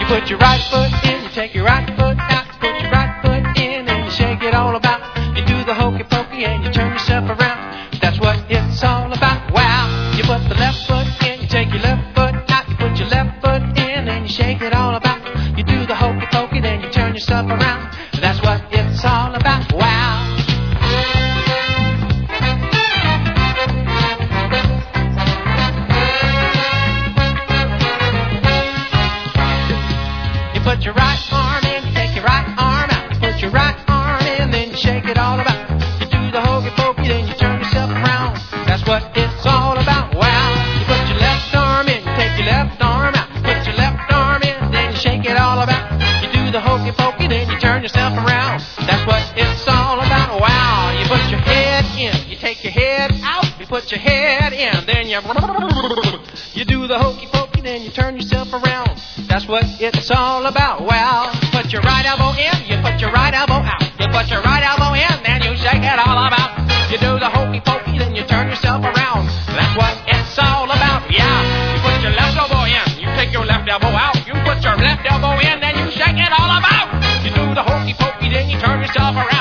put your right foot in, you take your right foot out, you put your right foot in, and you shake it all about. You do the hokey pokey and you turn yourself around. That's what it's all about. Wow. You put the left foot in, you take your left foot out, you put your left foot in, and you shake it all about. You do the hokey pokey, then you turn yourself around. That's what it's all about. Wow. You put your right arm in, you take your right arm out, you put your right arm in, then you shake it all about. You do the hokey pokey, then you turn yourself around. That's what it's all about. Wow. You put your left arm in, you take your left arm out, you put your left arm in, then you shake it all about. You do the hokey pokey, then you turn yourself around. That's what it's all about. Wow. You put your head in, you take your head out, you put your head in, then you do the hokey pokey, then you turn yourself around. That's what it's all about. Wow. Put your right elbow in, you put your right elbow out, you put your right elbow in, then you shake it all about. You do the hokey pokey, then you turn yourself around. That's what it's all about. Yeah. You put your left elbow in, you take your left elbow out, you put your left elbow in, then you shake it all about. You do the hokey pokey, then you turn yourself around.